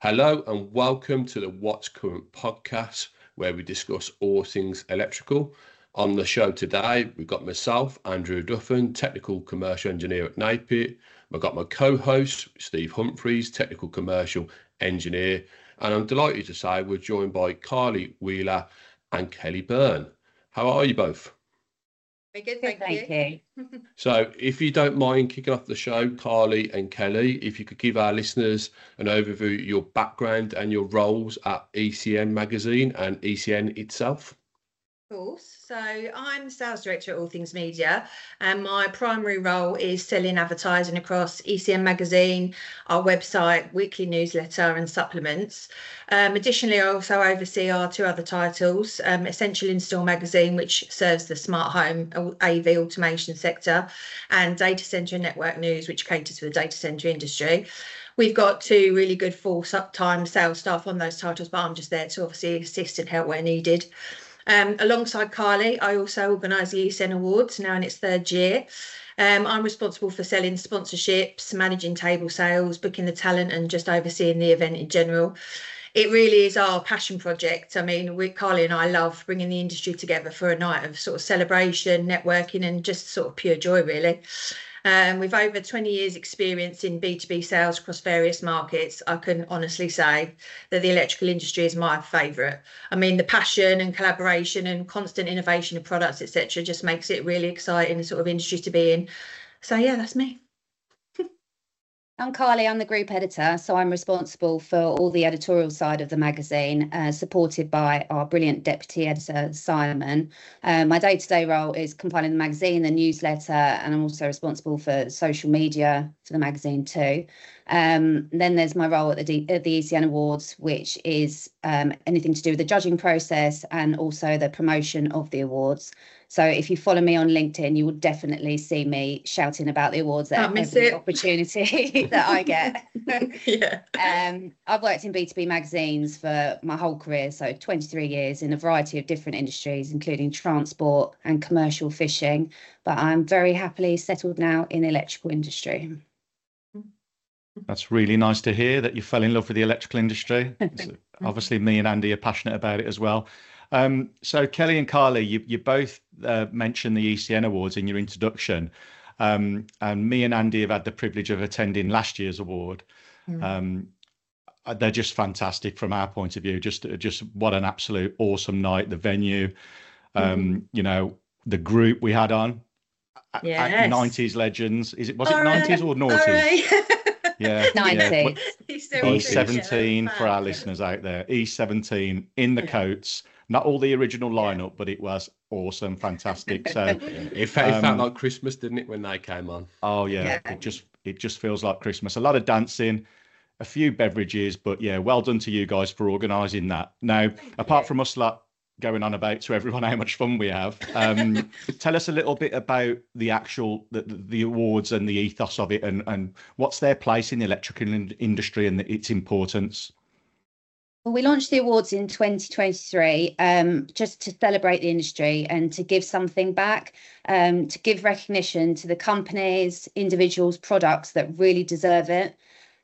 Hello and welcome to the What's Current podcast, where we discuss all things electrical. On the show today, we've got myself, Andrew Duffin, Technical Commercial Engineer at Napier. We've got my co-host, Steve Humphreys, Technical Commercial Engineer. And I'm delighted to say we're joined by Carly Wheeler and Kelly Byrne. How are you both? Very good, thank you. So if you don't mind kicking off the show, Carly and Kelly, if you could give our listeners an overview of your background and your roles at ECN Magazine and ECN itself. Of course. So I'm the sales director at All Things Media, and my primary role is selling advertising across ECN Magazine, our website, weekly newsletter and supplements. Additionally, I also oversee our two other titles, Essential Install Magazine, which serves the smart home AV automation sector, and Data Centre and Network News, which caters for the data centre industry. We've got two really good full-time sales staff on those titles, but I'm just there to obviously assist and help where needed. Alongside Carly, I also organise the ECN Awards now in its third year. I'm responsible for selling sponsorships, managing table sales, booking the talent and just overseeing the event in general. It really is our passion project. I mean, Carly and I love bringing the industry together for a night of sort of celebration, networking and just sort of pure joy, really. With over 20 years experience in B2B sales across various markets, I can honestly say that the electrical industry is my favourite. I mean, the passion and collaboration and constant innovation of products, etc., just makes it really exciting sort of industry to be in. So yeah, that's me. I'm Carly, I'm the group editor, so I'm responsible for all the editorial side of the magazine, supported by our brilliant deputy editor, Simon. My day-to-day role is compiling the magazine, the newsletter, and I'm also responsible for social media for the magazine too. Then there's my role at the ECN Awards, which is anything to do with the judging process and also the promotion of the awards. So if you follow me on LinkedIn, you will definitely see me shouting about the awards at every opportunity that I get. Yeah. I've worked in B2B magazines for my whole career, so 23 years in a variety of different industries, including transport and commercial fishing. But I'm very happily settled now in the electrical industry. That's really nice to hear that you fell in love with the electrical industry. Obviously, me and Andy are passionate about it as well. So Kelly and Carly, you both mentioned the ECN Awards in your introduction, and me and Andy have had the privilege of attending last year's award. They're just fantastic from our point of view. Just what an absolute awesome night. The venue, you know, the group we had on, 90s legends. Was it 90s or noughties? Yeah, 90s. E17 for our listeners out there. E17 in the coats. Not all the original lineup, but it was awesome, fantastic. So it felt like Christmas, didn't it, when they came on? Oh yeah, it just feels like Christmas. A lot of dancing, a few beverages, but yeah, well done to you guys for organising that. Now, apart from us lot going on about to everyone how much fun we have, tell us a little bit about the actual the awards and the ethos of it, and what's their place in the electrical industry and its importance. Well, we launched the awards in 2023 just to celebrate the industry and to give something back, to give recognition to the companies, individuals, products that really deserve it.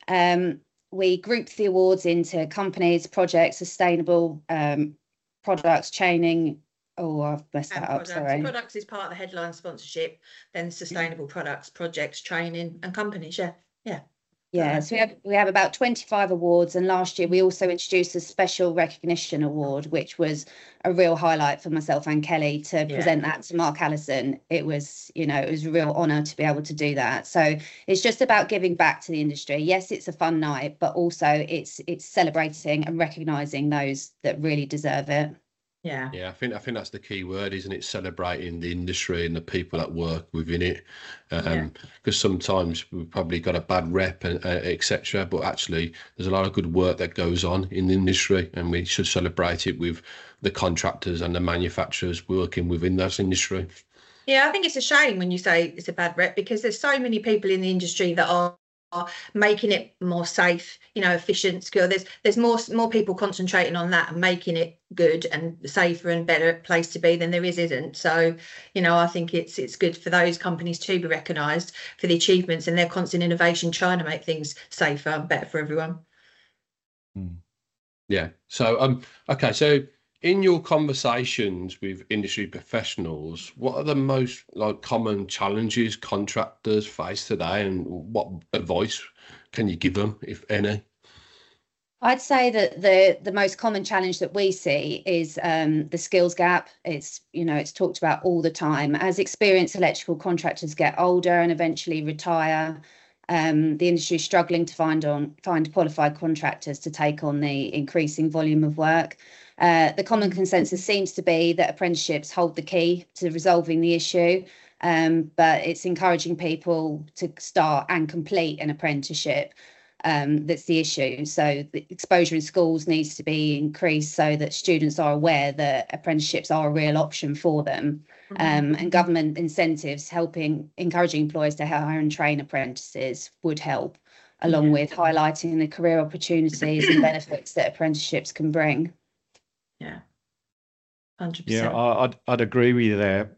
We grouped the awards into companies, projects, sustainable products, training. Oh, I've messed that up, sorry. Products is part of the headline sponsorship, then sustainable products, projects, training and companies, yeah. Yeah, so we have about 25 awards, and last year we also introduced a special recognition award, which was a real highlight for myself and Kelly to present that to Mark Allison. It was a real honour to be able to do that. So it's just about giving back to the industry. Yes, it's a fun night, but also it's celebrating and recognising those that really deserve it. Yeah, I think that's the key word, isn't it? Celebrating the industry and the people that work within it, because sometimes we've probably got a bad rep and etc. But actually, there's a lot of good work that goes on in the industry, and we should celebrate it with the contractors and the manufacturers working within that industry. Yeah, I think it's a shame when you say it's a bad rep, because there's so many people in the industry that are making it more safe, efficient, secure. There's more people concentrating on that and making it good and safer and better place to be than there isn't. So, I think it's good for those companies to be recognised for the achievements and their constant innovation, trying to make things safer and better for everyone. Yeah. So, okay. So, in your conversations with industry professionals, what are the most common challenges contractors face today, and what advice can you give them, if any? I'd say that the most common challenge that we see is the skills gap. It's talked about all the time. As experienced electrical contractors get older and eventually retire, the industry is struggling to find qualified contractors to take on the increasing volume of work. The common consensus seems to be that apprenticeships hold the key to resolving the issue, but it's encouraging people to start and complete an apprenticeship. That's the issue. So the exposure in schools needs to be increased so that students are aware that apprenticeships are a real option for them. And government incentives encouraging employers to hire and train apprentices would help, along with highlighting the career opportunities and benefits that apprenticeships can bring. Yeah, 100%. Yeah, I'd agree with you there.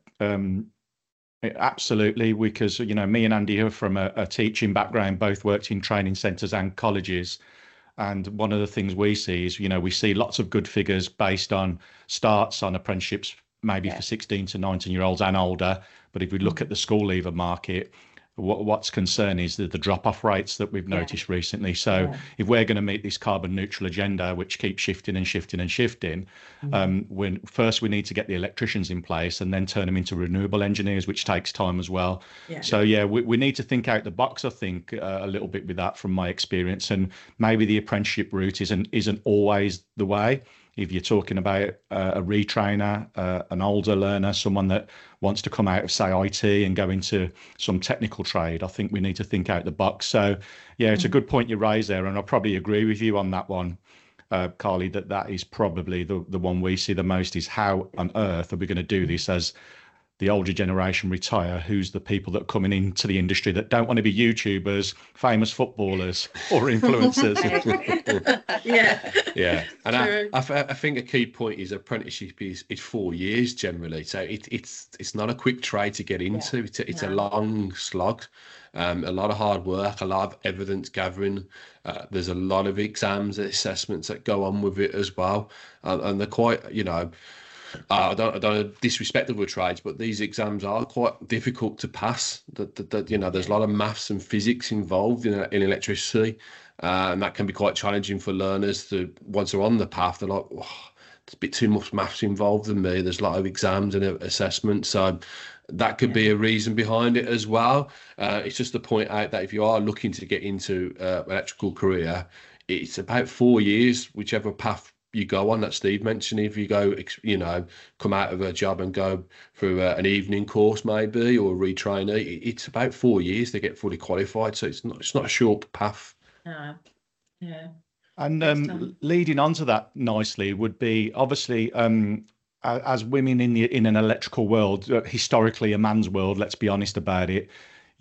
Absolutely, because me and Andy are from a teaching background, both worked in training centres and colleges, and one of the things we see is we see lots of good figures based on starts on apprenticeships, maybe for 16 to 19-year-olds and older. But if we look at the school leaver market, what's concerning is the drop-off rates that we've noticed recently. So if we're going to meet this carbon neutral agenda, which keeps shifting and shifting and shifting, when first we need to get the electricians in place and then turn them into renewable engineers, which takes time as well. So we need to think out the box, I think, a little bit with that from my experience. And maybe the apprenticeship route isn't always the way. If you're talking about a retrainer, an older learner, someone that wants to come out of, say, IT and go into some technical trade, I think we need to think out the box. So, yeah, it's a good point you raise there, and I probably agree with you on that one, Carly, that is probably the one we see the most, is how on earth are we going to do this as the older generation retire? Who's the people that are coming into the industry that don't want to be YouTubers, famous footballers, or influencers? Yeah. And I think a key point is apprenticeship is 4 years generally. So it's not a quick trade to get into. It's a long slog, a lot of hard work, a lot of evidence gathering. There's a lot of exams and assessments that go on with it as well, and they're quite, I don't disrespect the trades, but these exams are quite difficult to pass. There's a lot of maths and physics involved in electricity, and that can be quite challenging for learners to, once they're on the path, they're like, oh, it's a bit too much maths involved in me. There's a lot of exams and assessments, so that could be a reason behind it as well. It's just to point out that if you are looking to get into electrical career, it's about 4 years, whichever path you go on that Steve mentioned. If you go, come out of a job and go through an evening course maybe, or a retrainer, it's about 4 years to get fully qualified. So it's not a short path. And leading on to that nicely would be obviously as women in an electrical world, historically a man's world. Let's be honest about it.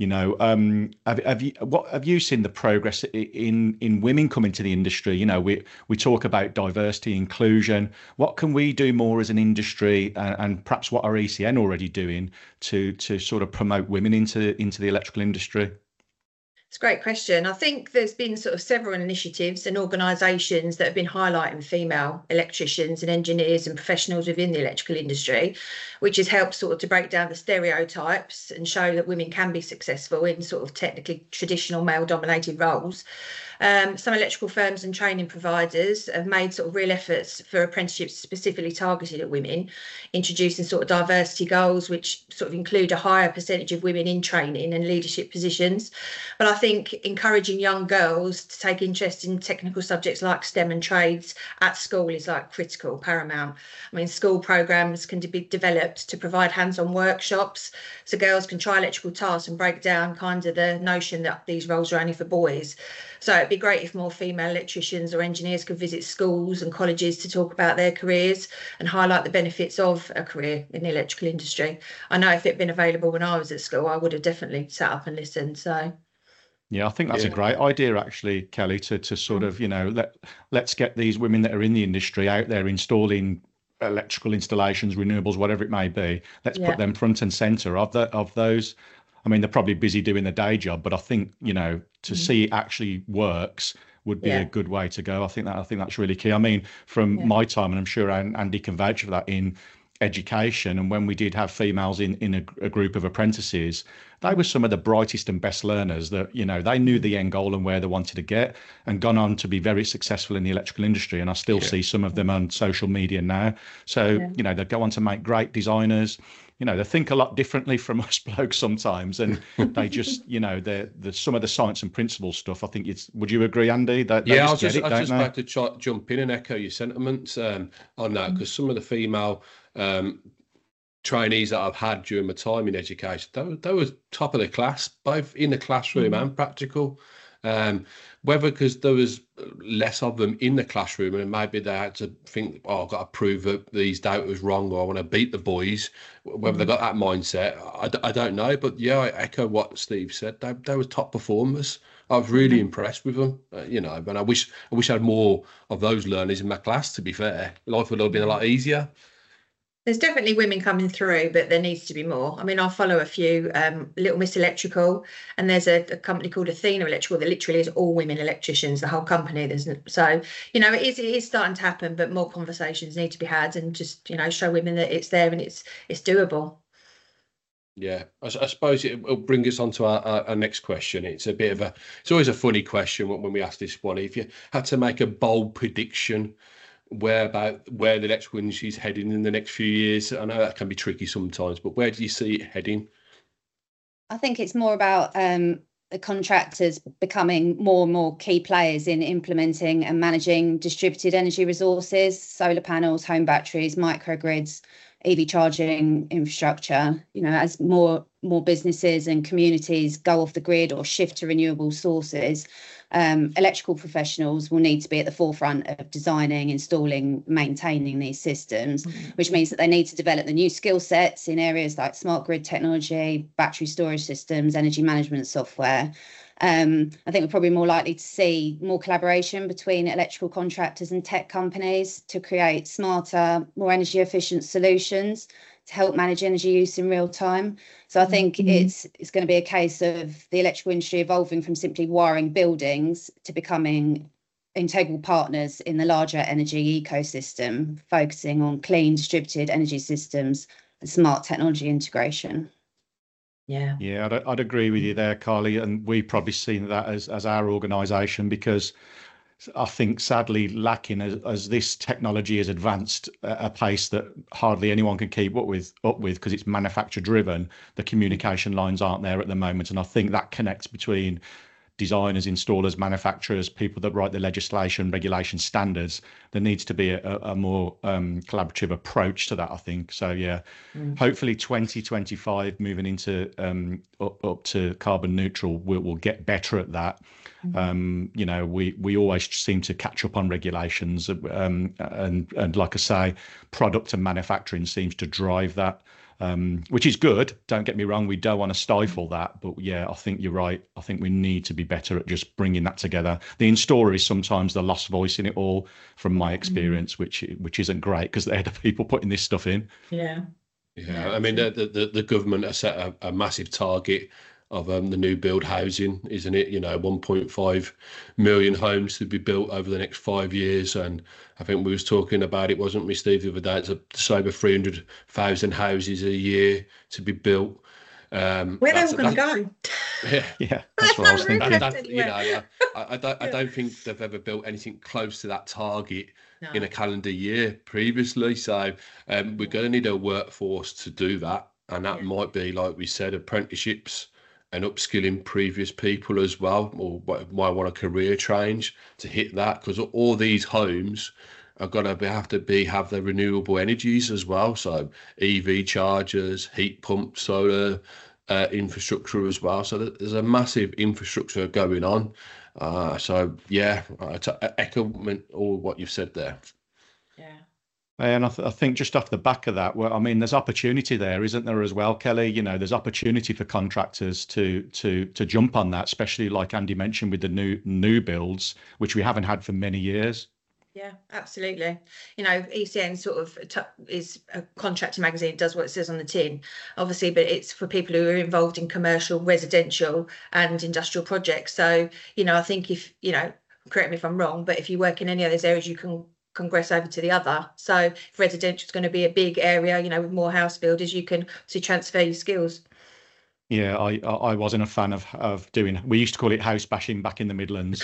Have you seen the progress in women coming to the industry? We talk about diversity, inclusion. What can we do more as an industry, and perhaps what are ECN already doing to sort of promote women into the electrical industry? It's a great question. I think there's been sort of several initiatives and organisations that have been highlighting female electricians and engineers and professionals within the electrical industry, which has helped sort of to break down the stereotypes and show that women can be successful in sort of technically traditional male-dominated roles. Some electrical firms and training providers have made sort of real efforts for apprenticeships specifically targeted at women, introducing sort of diversity goals, which sort of include a higher percentage of women in training and leadership positions. But I think encouraging young girls to take interest in technical subjects like STEM and trades at school is like critical, paramount. I mean, school programs can be developed to provide hands-on workshops so girls can try electrical tasks and break down kind of the notion that these roles are only for boys. So it'd be great if more female electricians or engineers could visit schools and colleges to talk about their careers and highlight the benefits of a career in the electrical industry. I know if it'd been available when I was at school, I would have definitely sat up and listened. So yeah, I think that's a great idea, actually, Kelly, to sort of, let's get these women that are in the industry out there installing electrical installations, renewables, whatever it may be. Let's put them front and centre of those. I mean, they're probably busy doing the day job, but I think, to see it actually works, would be a good way to go. I think that's really key. I mean, from my time, and I'm sure Andy can vouch for that, in education, and when we did have females in a group of apprentices, they were some of the brightest and best learners that, you know, they knew the end goal and where they wanted to get, and gone on to be very successful in the electrical industry. And I still see some of them on social media now. So, you know, they go on to make great designers. You know, they think a lot differently from us blokes sometimes, and they just, you know, the some of the science and principle stuff. I think would you agree, Andy? That I was just about to jump in and echo your sentiments on that, because some of the female trainees that I've had during my time in education, they were top of the class, both in the classroom and practical. Whether because there was less of them in the classroom, and maybe they had to think, oh, I've got to prove that these data was wrong, or I want to beat the boys. Whether they got that mindset, I don't know. But yeah, I echo what Steve said. They were top performers. I was really impressed with them, you know. And I wish I had more of those learners in my class. To be fair, life would have been a lot easier. There's definitely women coming through, but there needs to be more. I mean, I follow a few, Little Miss Electrical, and there's a company called Athena Electrical that literally is all women electricians, the whole company. So, you know, it is starting to happen, but more conversations need to be had, and just, you know, show women that it's there and it's doable. Yeah, I suppose it will bring us on to our next question. It's always a funny question when we ask this one. If you had to make a bold prediction where the electrical industry is heading in the next few years, I know that can be tricky sometimes, but where do you see it heading? I think it's more about the contractors becoming more and more key players in implementing and managing distributed energy resources, solar panels, home batteries, microgrids, EV charging infrastructure. You know, as more businesses and communities go off the grid or shift to renewable sources, electrical professionals will need to be at the forefront of designing, installing, maintaining these systems, which means that they need to develop the new skill sets in areas like smart grid technology, battery storage systems, energy management software. I think we're probably more likely to see more collaboration between electrical contractors and tech companies to create smarter, more energy efficient solutions to help manage energy use in real time. So I think it's going to be a case of the electrical industry evolving from simply wiring buildings to becoming integral partners in the larger energy ecosystem, focusing on clean distributed energy systems and smart technology integration. Yeah, I'd agree with you there, Carly, and we've probably seen that as our organisation, because I think sadly lacking as this technology has advanced at a pace that hardly anyone can keep up with because it's manufacturer driven. The communication lines aren't there at the moment, and I think that connects between designers, installers, manufacturers, people that write the legislation, regulation standards. There needs to be a more collaborative approach to that, I think. So yeah, hopefully 2025 moving into up to carbon neutral, we'll get better at that. You know, we always seem to catch up on regulations, and like I say, product and manufacturing seems to drive that. Which is good. Don't get me wrong. We don't want to stifle that, but yeah, I think you're right. I think we need to be better at just bringing that together. The installer is sometimes the lost voice in it all, from my experience, which isn't great because they're the people putting this stuff in. Yeah. I mean, the government has set a massive target of the new build housing, isn't it? You know, 1.5 million homes to be built over the next 5 years. And I think we was talking about it, wasn't we, Steve, the other day? It's over 300,000 houses a year to be built. Where they're all going to go? Yeah, that's what I was thinking. You know, I don't think they've ever built anything close to that target in a calendar year previously. So we're going to need a workforce to do that. And that might be, like we said, apprenticeships and upskilling previous people as well, or might want a career change to hit that, because all these homes are going to have the renewable energies as well. So EV chargers, heat pumps, solar infrastructure as well. So there's a massive infrastructure going on. So yeah, to echo all what you've said there. Yeah. And I think just off the back of that, well, I mean, there's opportunity there, isn't there, as well, Kelly? You know, there's opportunity for contractors to jump on that, especially like Andy mentioned with the new builds, which we haven't had for many years. Yeah, absolutely. You know, ECN sort of is a contractor magazine, does what it says on the tin, obviously, but it's for people who are involved in commercial, residential and industrial projects. So, you know, I think if, you know, correct me if I'm wrong, but if you work in any of those areas, you can congress over to the other. So if residential is going to be a big area, you know, with more house builders, you can obviously transfer your skills. Yeah, I wasn't a fan of doing. We used to call it house bashing back in the Midlands.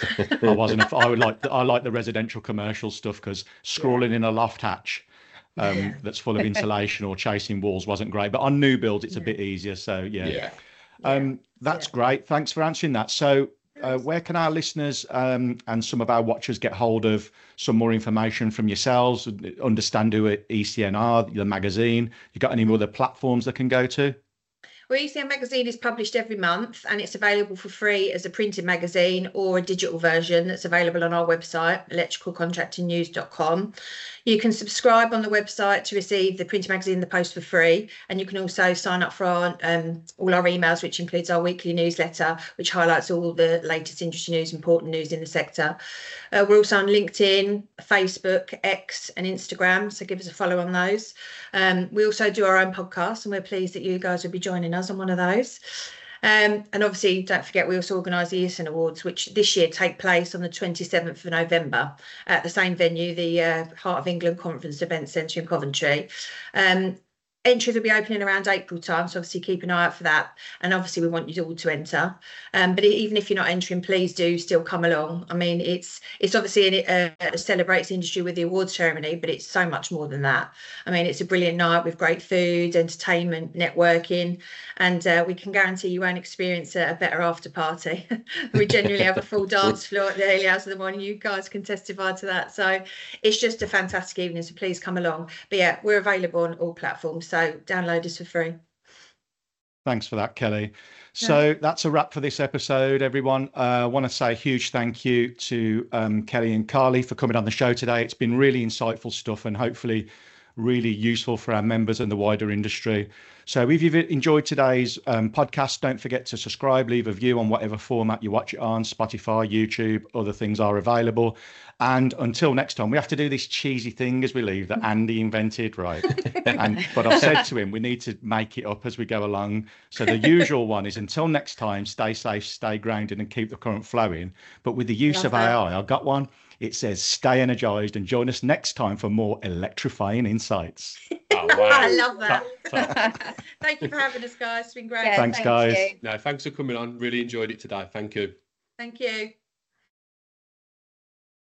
I like the residential commercial stuff, because scrawling in a loft hatch that's full of insulation or chasing walls wasn't great. But on new builds, it's a bit easier. So yeah. That's great. Thanks for answering that. So where can our listeners and some of our watchers get hold of some more information from yourselves, understand who ECN are, the magazine? You got any other platforms they can go to? Well, ECN Magazine is published every month, and it's available for free as a printed magazine or a digital version that's available on our website, electricalcontractingnews.com. You can subscribe on the website to receive the printed magazine, the post, for free, and you can also sign up for our, all our emails, which includes our weekly newsletter, which highlights all the latest industry news, important news in the sector. We're also on LinkedIn, Facebook, X and Instagram, so give us a follow on those. We also do our own podcast, and we're pleased that you guys will be joining us on one of those. And obviously, don't forget, we also organise the ESN Awards, which this year take place on the 27th of November at the same venue, the Heart of England Conference Event Centre in Coventry. Entries will be opening around April time, so obviously keep an eye out for that. And obviously we want you all to enter. But even if you're not entering, please do still come along. I mean, it's obviously it celebrates industry with the awards ceremony, but it's so much more than that. I mean, it's a brilliant night with great food, entertainment, networking, and we can guarantee you won't experience a better after party. We genuinely have a full dance floor at the early hours of the morning. You guys can testify to that. So it's just a fantastic evening, so please come along. But yeah, we're available on all platforms. So download us for free. Thanks for that, Kelly. So that's a wrap for this episode, everyone. I want to say a huge thank you to Kelly and Carly for coming on the show today. It's been really insightful stuff and hopefully really useful for our members and the wider industry. So if you've enjoyed today's podcast, don't forget to subscribe, leave a review on whatever format you watch it on, Spotify, YouTube, other things are available. And until next time, we have to do this cheesy thing as we leave that Andy invented, right? But I've said to him, we need to make it up as we go along. So the usual one is, until next time, stay safe, stay grounded and keep the current flowing. But with the use of AI, I've got one. It says, stay energized and join us next time for more electrifying insights. Oh, wow. I love that. Thank you for having us, guys. It's been great. Thanks, guys. No, thanks for coming on. Really enjoyed it today. Thank you. Thank you.